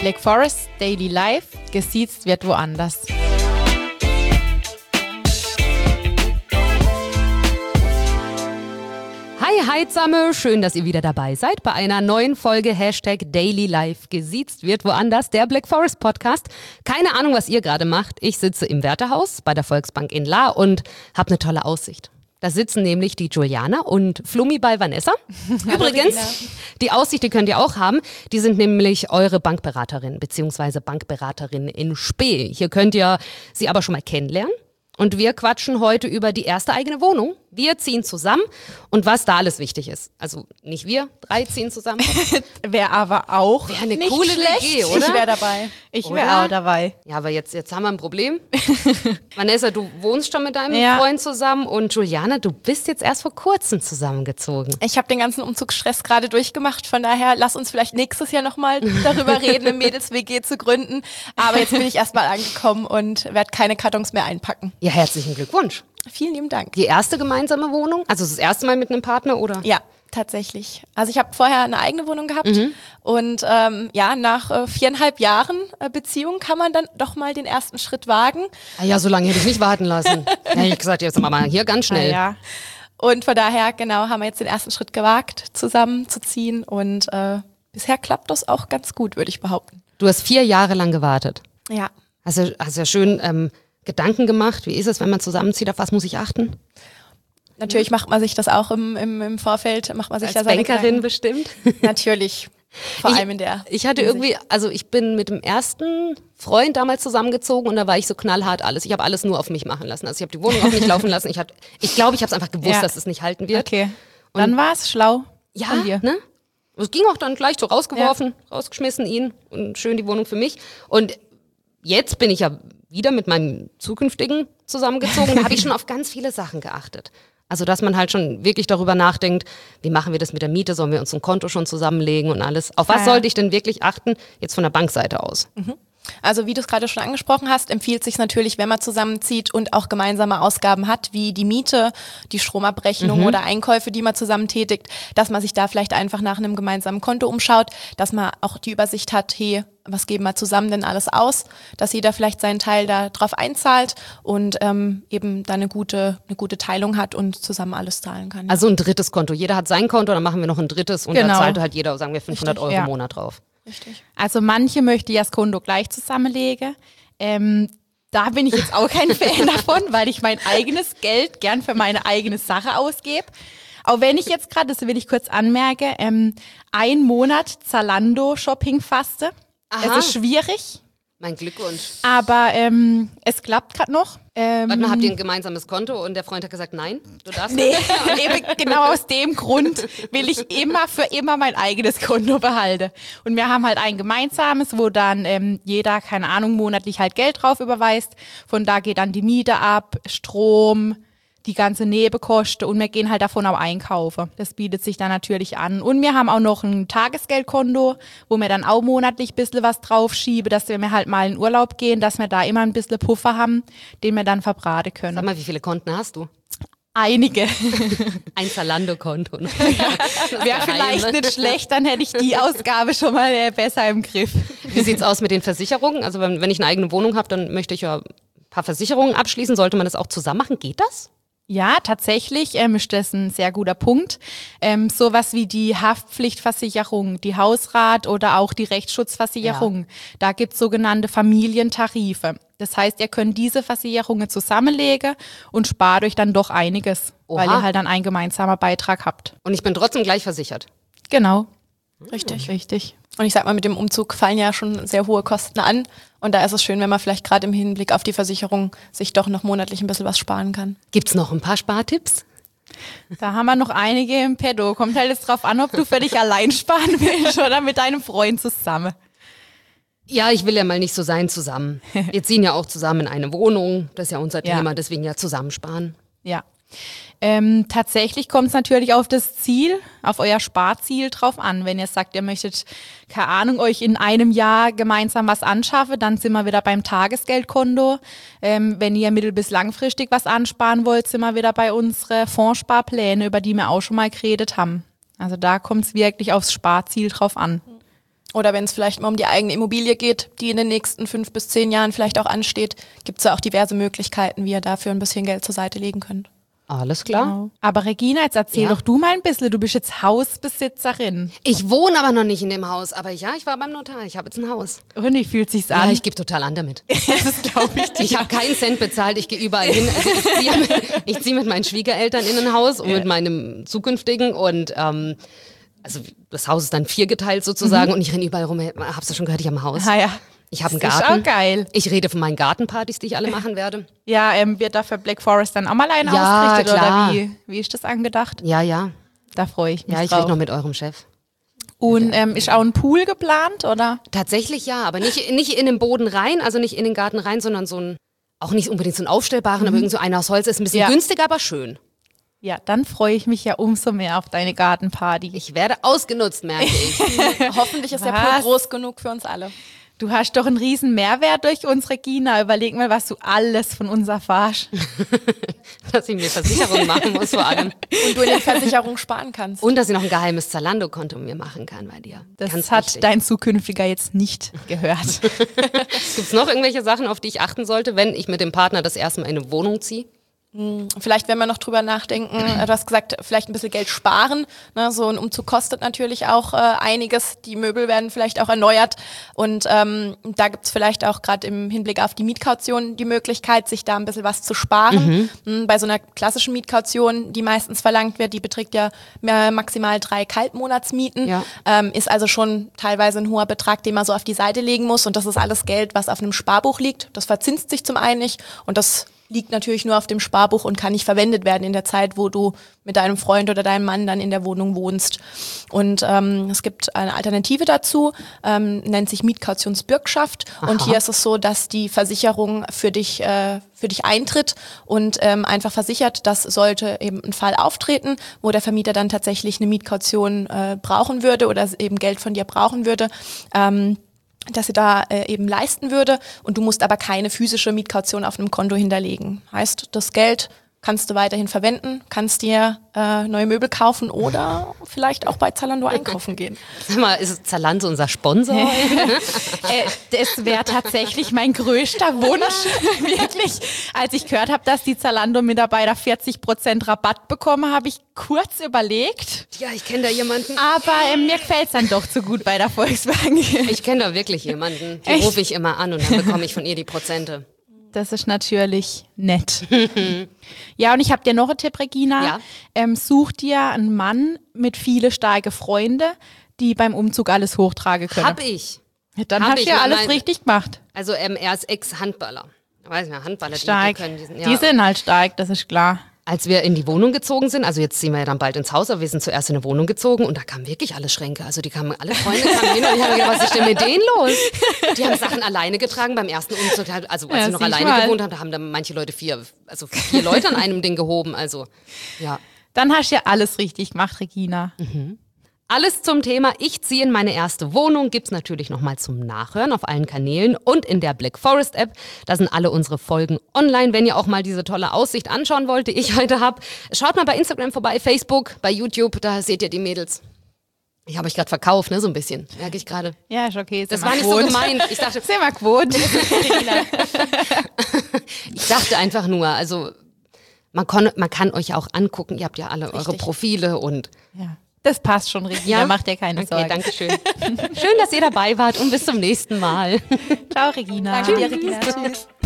Black Forest Daily Life, gesiezt wird woanders. Hi zusammen, schön, dass ihr wieder dabei seid bei einer neuen Folge Daily Life, gesiezt wird woanders, der Black Forest Podcast. Keine Ahnung, was ihr gerade macht. Ich sitze im Wärterhaus bei der Volksbank in Lahr und habe eine tolle Aussicht. Da sitzen nämlich die Juliana und Flummi bei Vanessa. Übrigens, die Aussicht, die könnt ihr auch haben. Die sind nämlich eure Bankberaterin bzw. Bankberaterin in Spee. Hier könnt ihr sie aber schon mal kennenlernen. Und wir quatschen heute über die erste eigene Wohnung. Wir ziehen zusammen und was da alles wichtig ist. Also nicht wir, 3 ziehen zusammen. Wäre aber auch wäre eine nicht coole schlecht. WG, oder? Ich wäre dabei. Ich wäre auch dabei. Ja, aber jetzt haben wir ein Problem. Vanessa, du wohnst schon mit deinem Freund zusammen und Juliana, du bist jetzt erst vor kurzem zusammengezogen. Ich habe den ganzen Umzugsstress gerade durchgemacht, von daher lass uns vielleicht nächstes Jahr nochmal darüber reden, eine Mädels-WG zu gründen. Aber jetzt bin ich erstmal angekommen und werde keine Kartons mehr einpacken. Ja, herzlichen Glückwunsch. Vielen lieben Dank. Die erste gemeinsame Wohnung? Also das erste Mal mit einem Partner, oder? Ja, tatsächlich. Also ich habe vorher eine eigene Wohnung gehabt und nach 4,5 Jahren Beziehung kann man dann doch mal den ersten Schritt wagen. Ah ja, so lange hätte ich nicht warten lassen. Da hätte ich gesagt, jetzt machen wir mal hier ganz schnell. Ja. Und von daher, genau, haben wir jetzt den ersten Schritt gewagt, zusammenzuziehen und bisher klappt das auch ganz gut, würde ich behaupten. Du hast 4 Jahre lang gewartet. Ja. Hast ja schön Gedanken gemacht. Wie ist es, wenn man zusammenzieht? Auf was muss ich achten? Natürlich macht man sich das auch im Vorfeld, macht man sich da Als seine Bankerin Gedanken. Bestimmt. Natürlich. Vor allem in der. Ich hatte irgendwie, also ich bin mit dem ersten Freund damals zusammengezogen und da war ich so knallhart alles. Ich habe alles nur auf mich machen lassen. Also ich habe die Wohnung auf mich laufen lassen. Ich glaube, ich habe es einfach gewusst, dass es nicht halten wird. Okay. Dann war es schlau. Ja, von dir. ne? Es ging auch dann gleich so rausgeworfen, rausgeschmissen ihn und schön die Wohnung für mich. Und jetzt bin ich ja wieder mit meinem zukünftigen zusammengezogen. Da habe ich schon auf ganz viele Sachen geachtet. Also, dass man halt schon wirklich darüber nachdenkt, wie machen wir das mit der Miete? Sollen wir uns ein Konto schon zusammenlegen und alles? Auf was sollte ich denn wirklich achten, jetzt von der Bankseite aus? Also wie du es gerade schon angesprochen hast, empfiehlt sich natürlich, wenn man zusammenzieht und auch gemeinsame Ausgaben hat, wie die Miete, die Stromabrechnung oder Einkäufe, die man zusammen tätigt, dass man sich da vielleicht einfach nach einem gemeinsamen Konto umschaut, dass man auch die Übersicht hat, hey, was geben wir zusammen denn alles aus, dass jeder vielleicht seinen Teil da drauf einzahlt und eben da eine gute Teilung hat und zusammen alles zahlen kann. Also ein drittes Konto. Jeder hat sein Konto, dann machen wir noch ein drittes und da zahlt halt jeder, sagen wir, 500 Euro im Monat drauf. Richtig. Also manche möchten ja das Konto gleich zusammenlegen. Da bin ich jetzt auch kein Fan davon, weil ich mein eigenes Geld gern für meine eigene Sache ausgebe. Auch wenn ich jetzt gerade, das will ich kurz anmerken, 1 Monat Zalando-Shopping faste. Aha. Es ist schwierig, Mein Glückwunsch. aber es klappt gerade noch. Warte mal, habt ihr ein gemeinsames Konto und der Freund hat gesagt, nein, du darfst Nee, nicht? eben genau aus dem Grund will ich für immer mein eigenes Konto behalten. Und wir haben halt ein gemeinsames, wo dann jeder, keine Ahnung, monatlich halt Geld drauf überweist. Von da geht dann die Miete ab, Strom, die ganze Nebenkosten und wir gehen halt davon auch einkaufen. Das bietet sich dann natürlich an. Und wir haben auch noch ein Tagesgeldkonto, wo wir dann auch monatlich ein bisschen was draufschieben, dass wir halt mal in Urlaub gehen, dass wir da immer ein bisschen Puffer haben, den wir dann verbraten können. Sag mal, wie viele Konten hast du? Einige. Ein Zalando-Konto. Wäre vielleicht nicht schlecht, dann hätte ich die Ausgabe schon mal besser im Griff. Wie sieht's aus mit den Versicherungen? Also wenn ich eine eigene Wohnung habe, dann möchte ich ja ein paar Versicherungen abschließen. Sollte man das auch zusammen machen? Geht das? Ja, tatsächlich ist das ein sehr guter Punkt. Sowas wie die Haftpflichtversicherung, die Hausrat oder auch die Rechtsschutzversicherung. Ja. Da gibt's sogenannte Familientarife. Das heißt, ihr könnt diese Versicherungen zusammenlegen und spart euch dann doch einiges, weil ihr halt dann einen gemeinsamen Beitrag habt. Und ich bin trotzdem gleich versichert? Genau. Richtig. Und ich sag mal, mit dem Umzug fallen ja schon sehr hohe Kosten an. Und da ist es schön, wenn man vielleicht gerade im Hinblick auf die Versicherung sich doch noch monatlich ein bisschen was sparen kann. Gibt's noch ein paar Spartipps? Da haben wir noch einige im Petto. Kommt halt jetzt drauf an, ob du für dich allein sparen willst oder mit deinem Freund zusammen. Ja, ich will ja mal nicht so sein zusammen. Wir ziehen ja auch zusammen in eine Wohnung. Das ist ja unser Thema, deswegen ja zusammensparen. Ja. Tatsächlich kommt es natürlich auf das Ziel, auf euer Sparziel drauf an. Wenn ihr sagt, ihr möchtet, keine Ahnung, euch in einem Jahr gemeinsam was anschaffen, dann sind wir wieder beim Tagesgeldkonto. Wenn ihr mittel- bis langfristig was ansparen wollt, sind wir wieder bei unseren Fondssparpläne, über die wir auch schon mal geredet haben. Also da kommt es wirklich aufs Sparziel drauf an. Oder wenn es vielleicht mal um die eigene Immobilie geht, die in den nächsten 5 bis 10 Jahren vielleicht auch ansteht, gibt es ja auch diverse Möglichkeiten, wie ihr dafür ein bisschen Geld zur Seite legen könnt. Alles klar. Genau. Aber Regina, jetzt erzähl doch du mal ein bisschen. Du bist jetzt Hausbesitzerin. Ich wohne aber noch nicht in dem Haus. Aber ja, ich war beim Notar. Ich habe jetzt ein Haus. Und wie fühlt sich's Ja, an? ich gebe total an damit. Das glaube ich dir. Ich habe keinen Cent bezahlt. Ich gehe überall hin. Also ich zieh mit meinen Schwiegereltern in ein Haus und mit meinem zukünftigen. Und also das Haus ist dann 4 geteilt sozusagen. Und ich renne überall rum. Hab's du schon gehört, ich habe ein Haus. Ah ja. Ich habe einen Das ist Garten. auch geil. Ich rede von meinen Gartenpartys, die ich alle machen werde. Ja, wird da für Black Forest dann auch mal einen Ja, ausgerichtet klar. oder wie ist das angedacht? Ja. Da freue ich mich Ja, ich drauf. rede noch mit eurem Chef. Und ist auch ein Pool geplant, oder? Tatsächlich ja, aber nicht in den Boden rein, also nicht in den Garten rein, sondern so ein, auch nicht unbedingt so einen aufstellbaren, aber irgend so einer aus Holz. Ist ein bisschen Ja. günstiger, aber schön. Ja, dann freue ich mich ja umso mehr auf deine Gartenparty. Ich werde ausgenutzt, merke ich. Hoffentlich ist der Was? Pool groß genug für uns alle. Du hast doch einen riesen Mehrwert durch uns, Regina. Überleg mal, was du alles von uns erfährst. Dass ich mir Versicherung machen muss vor allem. Und du in den Versicherungen sparen kannst. Und dass ich noch ein geheimes Zalando-Konto mir machen kann bei dir. Das Ganz hat wichtig. dein Zukünftiger jetzt nicht gehört. Gibt's noch irgendwelche Sachen, auf die ich achten sollte, wenn ich mit dem Partner das erste Mal in eine Wohnung ziehe? Vielleicht, wenn wir noch drüber nachdenken, du hast gesagt, vielleicht ein bisschen Geld sparen. Ne? So ein Umzug kostet natürlich auch einiges. Die Möbel werden vielleicht auch erneuert. Und da gibt's vielleicht auch gerade im Hinblick auf die Mietkaution die Möglichkeit, sich da ein bisschen was zu sparen. Bei so einer klassischen Mietkaution, die meistens verlangt wird, die beträgt ja maximal 3 Kaltmonatsmieten. Ja. Ist also schon teilweise ein hoher Betrag, den man so auf die Seite legen muss. Und das ist alles Geld, was auf einem Sparbuch liegt. Das verzinst sich zum einen nicht. Und das liegt natürlich nur auf dem Sparbuch und kann nicht verwendet werden in der Zeit, wo du mit deinem Freund oder deinem Mann dann in der Wohnung wohnst. Und es gibt eine Alternative dazu, nennt sich Mietkautionsbürgschaft. Und hier ist es so, dass die Versicherung für dich eintritt und einfach versichert, dass sollte eben ein Fall auftreten, wo der Vermieter dann tatsächlich eine Mietkaution brauchen würde oder eben Geld von dir brauchen würde, dass sie da eben leisten würde und du musst aber keine physische Mietkaution auf einem Konto hinterlegen. Heißt, das Geld kannst du weiterhin verwenden, kannst dir neue Möbel kaufen oder vielleicht auch bei Zalando einkaufen gehen. Sag mal, ist Zalando unser Sponsor? Das wäre tatsächlich mein größter Wunsch, wirklich. Als ich gehört habe, dass die Zalando-Mitarbeiter 40% Rabatt bekommen, habe ich kurz überlegt. Ja, ich kenne da jemanden. Aber mir gefällt's dann doch zu gut bei der Volkswagen. Ich kenne da wirklich jemanden. Die Echt? rufe ich immer an und dann bekomme ich von ihr die Prozente. Das ist natürlich nett. Ja, und ich habe dir noch einen Tipp, Regina. Such dir einen Mann mit viele starke Freunde, die beim Umzug alles hochtragen können. Hab ich. Dann hab hast du ich, ja aber alles mein- richtig gemacht. Also er ist Ex-Handballer. Weiß nicht, Handballer, Stark. die können diesen, Die sind halt stark, das ist klar. Als wir in die Wohnung gezogen sind, also jetzt ziehen wir ja dann bald ins Haus, aber wir sind zuerst in eine Wohnung gezogen und da kamen wirklich alle Schränke. Also die kamen, alle Freunde kamen hin und ich habe gedacht, was ist denn mit denen los? Die haben Sachen alleine getragen beim ersten Umzug. Also als Ja, sie noch sieh alleine mal. gewohnt haben, da haben dann manche Leute 4 Leute an einem Ding gehoben. Also ja. Dann hast du ja alles richtig gemacht, Regina. Alles zum Thema Ich ziehe in meine erste Wohnung gibt's natürlich nochmal zum Nachhören auf allen Kanälen und in der Black Forest App. Da sind alle unsere Folgen online, wenn ihr auch mal diese tolle Aussicht anschauen wollt, die ich heute habe. Schaut mal bei Instagram vorbei, Facebook, bei YouTube, da seht ihr die Mädels. Ich habe euch gerade verkauft, ne, so ein bisschen, merke ich gerade. Ja, ist okay. Das war nicht so gemeint. Ich dachte, Sehr mal gewohnt. ich dachte einfach nur, also man kann euch auch angucken, ihr habt ja alle eure Profile und Ja. Das passt schon, Regina, macht dir keine okay, Sorgen. danke schön. Schön, dass ihr dabei wart und bis zum nächsten Mal. Ciao, Regina. Danke dir, Regina. Tschüss.